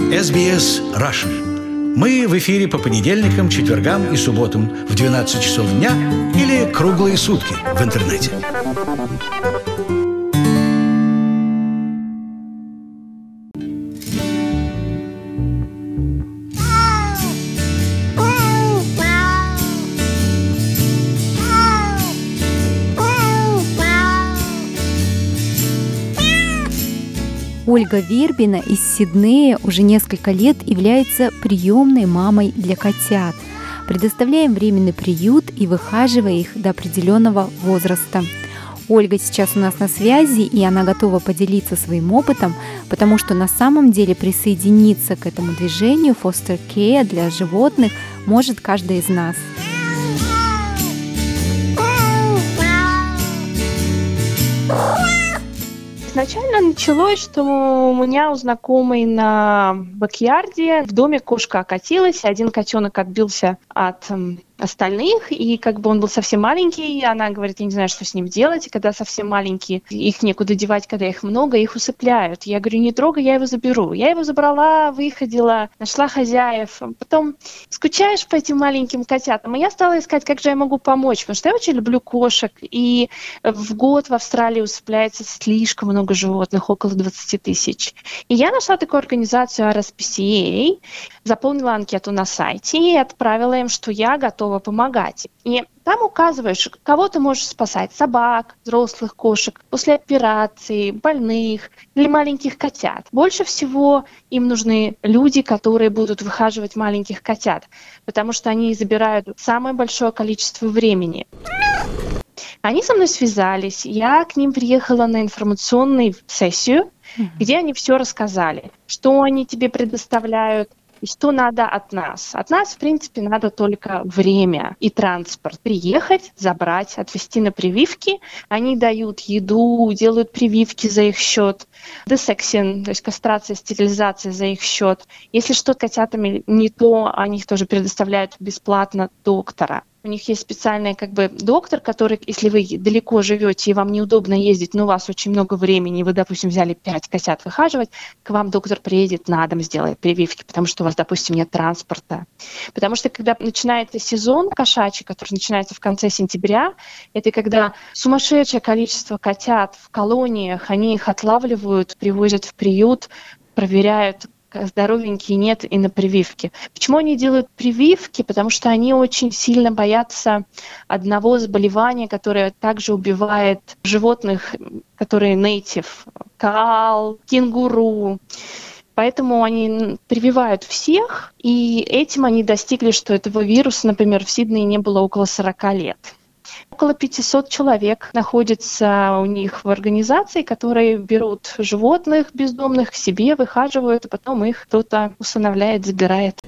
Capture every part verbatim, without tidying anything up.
эс би эс Russian. Мы в эфире по понедельникам, четвергам и субботам в двенадцать часов дня или круглые сутки в интернете. Ольга Вербина из Сиднея уже несколько лет является приемной мамой для котят. Предоставляем временный приют и выхаживая их до определенного возраста. Ольга сейчас у нас на связи, и она готова поделиться своим опытом, потому что на самом деле присоединиться к этому движению Foster Care для животных может каждый из нас. Изначально началось, что у меня у знакомой на бэк-ярде в доме кошка окатилась, один котенок отбился от остальных, и как бы он был совсем маленький, и она говорит, я не знаю, что с ним делать, и когда совсем маленькие, их некуда девать, когда их много, их усыпляют. Я говорю, не трогай, я его заберу. Я его забрала, выходила, нашла хозяев. Потом скучаешь по этим маленьким котятам, и я стала искать, как же я могу помочь, потому что я очень люблю кошек, и в год в Австралии усыпляется слишком много животных, около двадцать тысяч. И я нашла такую организацию ар эс пи си эй, заполнила анкету на сайте и отправила им, что я готова помогать. И там указываешь, кого ты можешь спасать: собак, взрослых кошек, после операции, больных или маленьких котят. Больше всего им нужны люди, которые будут выхаживать маленьких котят, потому что они забирают самое большое количество времени. Они со мной связались, я к ним приехала на информационную сессию, mm-hmm. где они все рассказали, что они тебе предоставляют, и что надо от нас. От нас, в принципе, надо только время и транспорт. Приехать, забрать, отвезти на прививки. Они дают еду, делают прививки за их счет. Десексин, то есть кастрация, стерилизация за их счет. Если что-то с котятами не то, они их тоже предоставляют бесплатно доктора. У них есть специальный как бы доктор, который, если вы далеко живете и вам неудобно ездить, но у вас очень много времени, вы, допустим, взяли пять котят выхаживать, к вам доктор приедет на дом, сделает прививки, потому что у вас, допустим, нет транспорта. Потому что когда начинается сезон кошачий, который начинается в конце сентября, это когда сумасшедшее количество котят в колониях, они их отлавливают, привозят в приют, проверяют, здоровенькие нет, и на прививки. Почему они делают прививки? Потому что они очень сильно боятся одного заболевания, которое также убивает животных, которые native, коал, кенгуру. Поэтому они прививают всех, и этим они достигли, что этого вируса, например, в Сиднее не было около сорок лет. Около пятьсот человек находится у них в организации, которые берут животных бездомных к себе, выхаживают, а потом их кто-то усыновляет, забирает.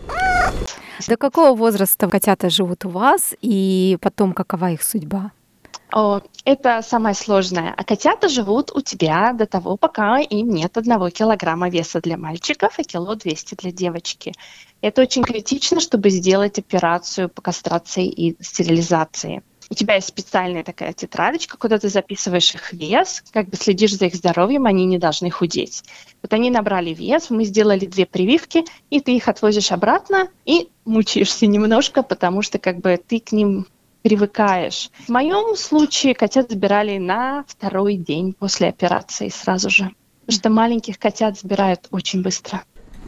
До какого возраста котята живут у вас, и потом какова их судьба? О, это самое сложное. А котята живут у тебя до того, пока им нет одного килограмма веса для мальчиков и кило двести для девочки. Это очень критично, чтобы сделать операцию по кастрации и стерилизации. У тебя есть специальная такая тетрадочка, куда ты записываешь их вес, как бы следишь за их здоровьем, они не должны худеть. Вот они набрали вес, мы сделали две прививки, и ты их отвозишь обратно и мучаешься немножко, потому что как бы ты к ним привыкаешь. В моем случае котят забирали на второй день после операции сразу же, потому что маленьких котят забирают очень быстро.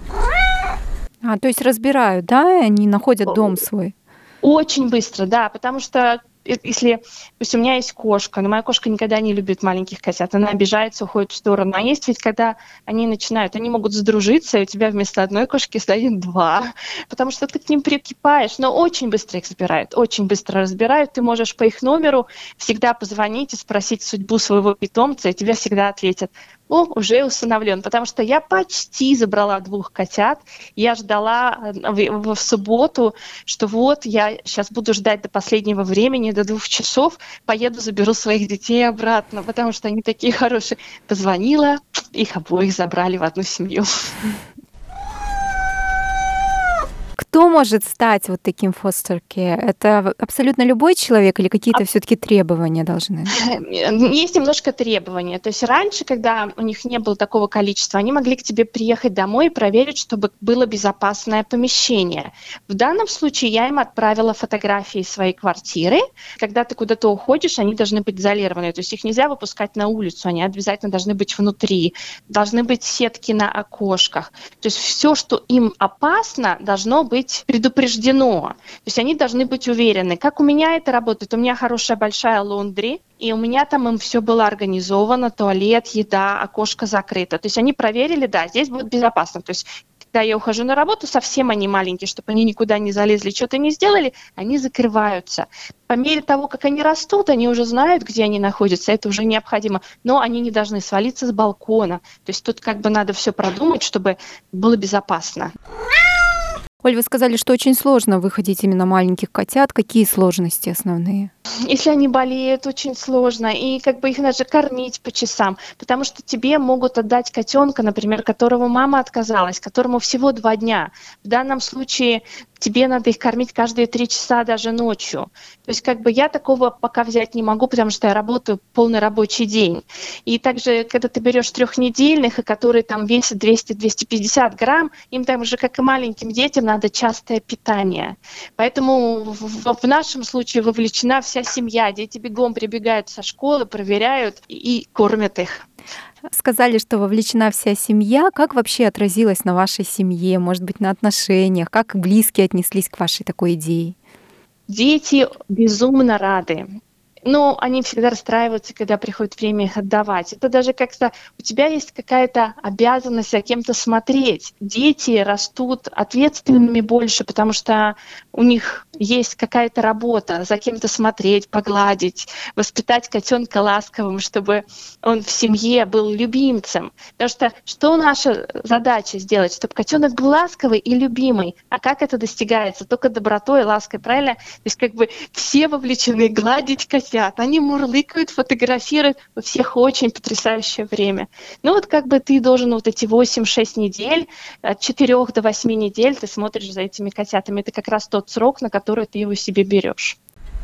А, то есть разбирают, да? Они находят дом свой? Очень быстро, да, потому что если, то есть у меня есть кошка, но моя кошка никогда не любит маленьких котят, она обижается, уходит в сторону. А есть ведь, когда они начинают, они могут задружиться, и у тебя вместо одной кошки стоит два, потому что ты к ним прикипаешь, но очень быстро их забирают, очень быстро разбирают. Ты можешь по их номеру всегда позвонить и спросить судьбу своего питомца, и тебе всегда ответят: о, уже усыновлен, потому что я почти забрала двух котят. Я ждала в, в субботу, что вот я сейчас буду ждать до последнего времени, до двух часов, поеду, заберу своих детей обратно, потому что они такие хорошие. Позвонила, их обоих забрали в одну семью. Кто может стать вот таким foster care? Это абсолютно любой человек или какие-то все-таки требования должны? Есть немножко требования. То есть раньше, когда у них не было такого количества, они могли к тебе приехать домой и проверить, чтобы было безопасное помещение. В данном случае я им отправила фотографии своей квартиры. Когда ты куда-то уходишь, они должны быть изолированы. То есть их нельзя выпускать на улицу, они обязательно должны быть внутри. Должны быть сетки на окошках. То есть все, что им опасно, должно быть предупреждено. То есть они должны быть уверены. Как у меня это работает? У меня хорошая большая лондри, и у меня там им все было организовано, туалет, еда, окошко закрыто. То есть они проверили, да, здесь будет безопасно. То есть когда я ухожу на работу, совсем они маленькие, чтобы они никуда не залезли, что-то не сделали, они закрываются. По мере того, как они растут, они уже знают, где они находятся, это уже необходимо. Но они не должны свалиться с балкона. То есть тут как бы надо все продумать, чтобы было безопасно. Оль, вы сказали, что очень сложно выходить именно маленьких котят. Какие сложности основные? Если они болеют, очень сложно, и как бы их надо кормить по часам, потому что тебе могут отдать котенка, например, которого мама отказалась, которому всего два дня. В данном случае тебе надо их кормить каждые три часа, даже ночью. То есть как бы я такого пока взять не могу, потому что я работаю полный рабочий день. И также, когда ты берешь трехнедельных, и которые там весят двести - двести пятьдесят грамм, им там же, как и маленьким детям, надо частое питание. Поэтому в, в нашем случае вовлечена вся семья. Дети бегом прибегают со школы, проверяют и, и кормят их. Сказали, что вовлечена вся семья. Как вообще отразилось на вашей семье, может быть, на отношениях? Как близкие отнеслись к вашей такой идее? Дети безумно рады. Но они всегда расстраиваются, когда приходит время их отдавать. Это даже как-то у тебя есть какая-то обязанность за кем-то смотреть. Дети растут ответственными больше, потому что у них есть какая-то работа, за кем-то смотреть, погладить, воспитать котенка ласковым, чтобы он в семье был любимцем. Потому что что наша задача сделать? Чтобы котенок был ласковый и любимый. А как это достигается? Только добротой и лаской, правильно? То есть как бы все вовлечены гладить котенка. Они мурлыкают, фотографируют, у всех очень потрясающее время. Ну вот как бы ты должен вот эти восемь-шесть недель, от четырёх до восьми недель ты смотришь за этими котятами. Это как раз тот срок, на который ты его себе берешь.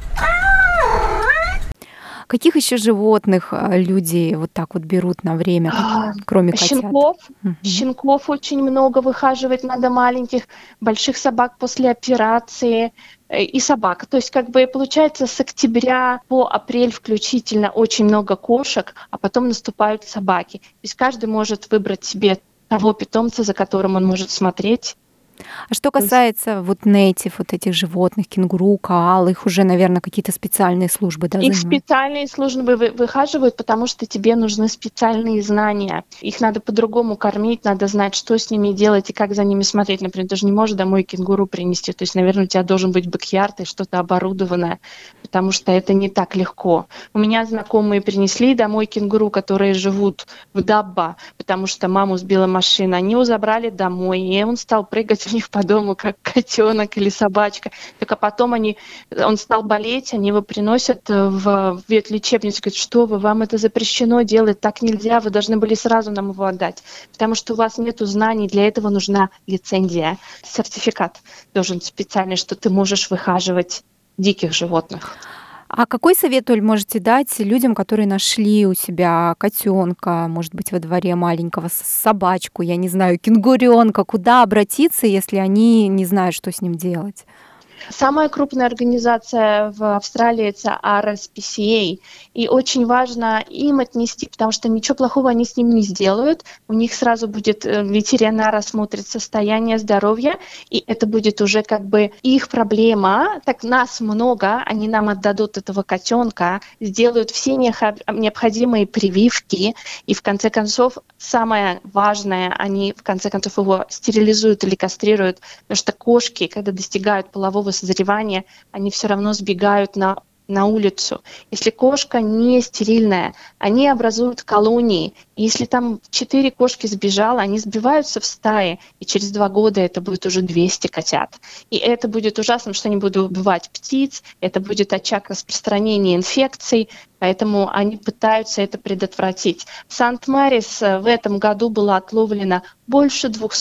Каких еще животных люди вот так вот берут на время, кроме котят? Щенков. Угу. Щенков очень много выхаживать надо, маленьких, больших собак после операции и собак. То есть как бы получается с октября по апрель включительно очень много кошек, а потом наступают собаки. То есть каждый может выбрать себе того питомца, за которым он может смотреть. А что касается вот native, вот этих животных, кенгуру, коал, их уже, наверное, какие-то специальные службы, да, Их занимают? специальные службы вы- выхаживают, потому что тебе нужны специальные знания. Их надо по-другому кормить, надо знать, что с ними делать и как за ними смотреть. Например, ты же не можешь домой кенгуру принести. То есть, наверное, у тебя должен быть бэкьярд и что-то оборудованное, потому что это не так легко. У меня знакомые принесли домой кенгуру, которые живут в Дабба, потому что маму сбила машина. Они его забрали домой, и он стал прыгать у них по дому, как котенок или собачка. Только потом они, он стал болеть, они его приносят в ветлечебницу, говорят, что вы, вам это запрещено делать, так нельзя, вы должны были сразу нам его отдать, потому что у вас нет знаний, для этого нужна лицензия, сертификат должен специальный, что ты можешь выхаживать диких животных. А какой совет, Оль, можете дать людям, которые нашли у себя котенка, может быть, во дворе маленького, собачку, я не знаю, кенгуренка, куда обратиться, если они не знают, что с ним делать? Самая крупная организация в Австралии – это ар эс пи си эй. И очень важно им отнести, потому что ничего плохого они с ним не сделают. У них сразу будет ветеринар осмотрит состояние здоровья, и это будет уже как бы их проблема. Так нас много, они нам отдадут этого котенка, сделают все необходимые прививки, и в конце концов, самое важное, они в конце концов его стерилизуют или кастрируют, потому что кошки, когда достигают полового созревания, они все равно сбегают на, на улицу. Если кошка не стерильная, они образуют колонии. И если там четыре кошки сбежало, они сбиваются в стаи, и через два года это будет уже двести котят. И это будет ужасно, потому что они будут убивать птиц, это будет очаг распространения инфекций, поэтому они пытаются это предотвратить. В Сант-Марис в этом году было отловлено больше двухсот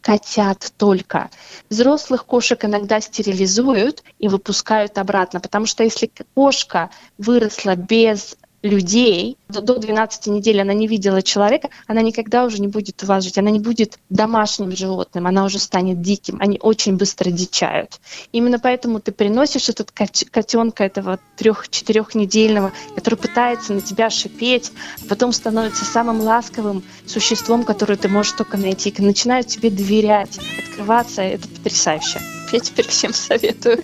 котят только. Взрослых кошек иногда стерилизуют и выпускают обратно, потому что если кошка выросла без людей, до двенадцати недель она не видела человека, она никогда уже не будет у вас жить, она не будет домашним животным, она уже станет диким, они очень быстро дичают. Именно поэтому ты приносишь этот котенка, этого трех-четырехнедельного, который пытается на тебя шипеть, а потом становится самым ласковым существом, которое ты можешь только найти, и начинают тебе доверять, открываться, это потрясающе. Я теперь всем советую.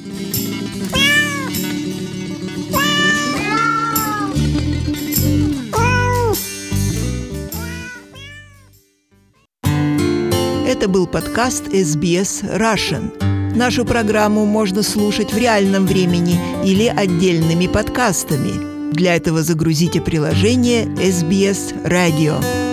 Это был подкаст эс би эс Russian. Нашу программу можно слушать в реальном времени или отдельными подкастами. Для этого загрузите приложение эс би эс Radio.